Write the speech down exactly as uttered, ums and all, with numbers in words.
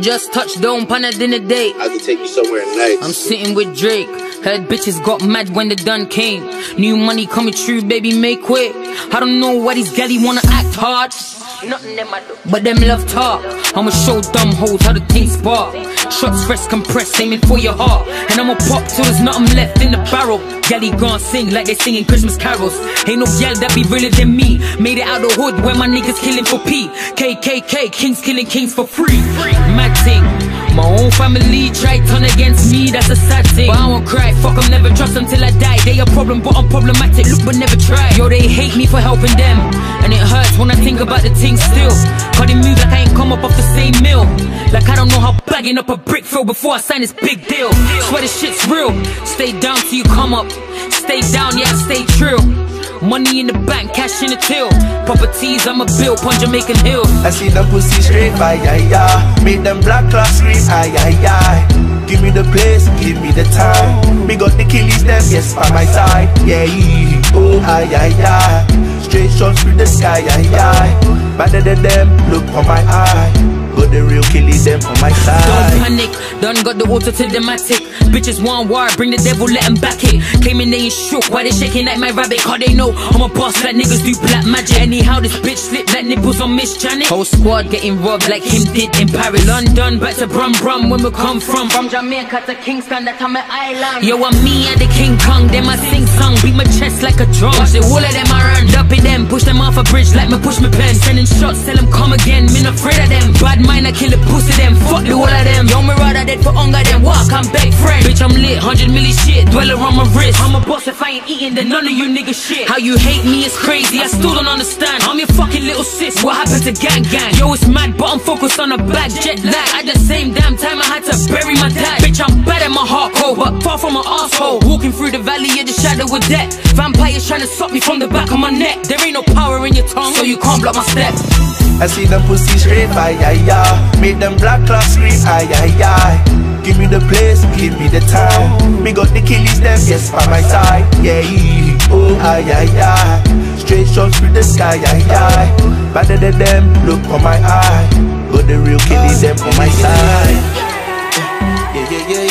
just touched down, pan a dinner date. I can take you somewhere nice. I'm sitting with Drake. Heard bitches got mad when the done came. New money coming true, baby, make way. I don't know why these galley wanna act hard. Nothing them I do, but them love talk. I'ma show dumb hoes how the thing spark. Shots fresh compressed, aiming for your heart. And I'ma pop till there's nothing left in the barrel. Galley gon' sing like they singing Christmas carols. Ain't no gal that be realer than me. Made it out the hood where my niggas killing for P. K K K, kings killing kings for free. Mad thing. My own family try turn against me, that's a sad thing. But I won't cry, fuck them, never trust them till I die. They a problem, but I'm problematic, look but never try. Yo, they hate me for helping them, and it hurts when I think about the thing still. Cause they move like I ain't come up off the same mill. Like I don't know how bagging up a brick feel before I sign this big deal. Swear this shit's real, stay down till you come up. Stay down, yeah, stay true. Money in the bank, cash in the till. Properties, I'm a bill, on Jamaican Hill. I see them pussy straight, aye, aye, aye. Make them black clocks scream, aye, aye, aye. Give me the place, give me the time. Me got the killies, them, yes, by my side. Yeah, oh, aye, aye, aye. Straight shots through the sky, aye, aye. Better than them, look on my eye. Got the real killies, them on my side. Don't panic, done got the water to the matic. Bitches want war, bring the devil, let them back it. Came in, they ain't shook, why they shaking like my rabbit? Cause they know I'm a boss, like niggas do black magic. Anyhow, this bitch slip like nipples on Miss Janet. Whole squad getting robbed like him did in Paris. London, back to Brum Brum, when we come from. From Jamaica to Kingston, that's on my island. Yo, I'm me and the King Kong, them I sing song. Beat my chest like a drum. Watch the whole of them I run. Dumpy them, push them off a bridge like me push my pen. Sending shots, tell them come again, me not afraid of them. Bad mind, I kill the pussy them, fuck the whole of them. Yo, me rather dead for hunger than walk, I'm beg friend. Bitch, I'm lit, hundred milli shit, dweller on my wrist. I'm a boss, if I ain't eating, then none of you niggas shit. How you hate me is crazy, I still don't understand. I'm your fucking little sis, what happened to gang gang? Yo, it's mad, but I'm focused on a bag, jet lag. At the same damn time, I had to bury my dad. Bitch, I'm bad at my heart cold, but far from an asshole. Walking through the valley of the shadow of death. Vampires trying to suck me from the back of my neck. There ain't no power in your tongue, so you can't block my steps. I see them pussy straight, aye, aye, aye. Make them black clocks scream, aye, aye, aye. Give me the place, give me the time. Me got the killies, them, yes, by my side. Yeah, oh, aye, aye, aye. Straight shots through the sky, aye, aye. Better than them, look on my eye. Got the real killies, them on my side. Yeah, yeah, yeah.